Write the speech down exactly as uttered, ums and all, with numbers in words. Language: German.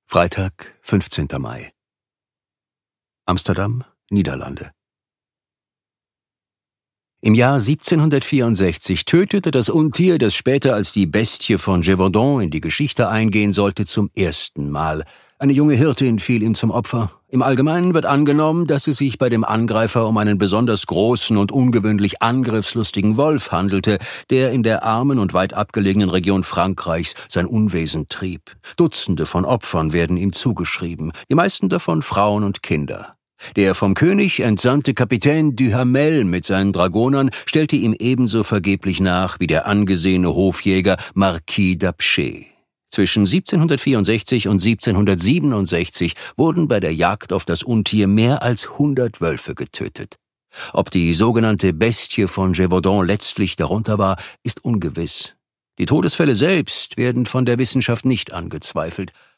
Freitag, fünfzehnter Mai. Amsterdam, Niederlande. Im Jahr siebzehnhundertvierundsechzig tötete das Untier, das später als die Bestie von Gévaudan in die Geschichte eingehen sollte, zum ersten Mal. Eine junge Hirtin fiel ihm zum Opfer. Im Allgemeinen wird angenommen, dass es sich bei dem Angreifer um einen besonders großen und ungewöhnlich angriffslustigen Wolf handelte, der in der armen und weit abgelegenen Region Frankreichs sein Unwesen trieb. Dutzende von Opfern werden ihm zugeschrieben, die meisten davon Frauen und Kinder. Der vom König entsandte Kapitän Duhamel mit seinen Dragonern stellte ihm ebenso vergeblich nach wie der angesehene Hofjäger Marquis d'Apcher. Zwischen siebzehnhundertvierundsechzig und siebzehnhundertsiebenundsechzig wurden bei der Jagd auf das Untier mehr als hundert Wölfe getötet. Ob die sogenannte Bestie von Gévaudan letztlich darunter war, ist ungewiss. Die Todesfälle selbst werden von der Wissenschaft nicht angezweifelt.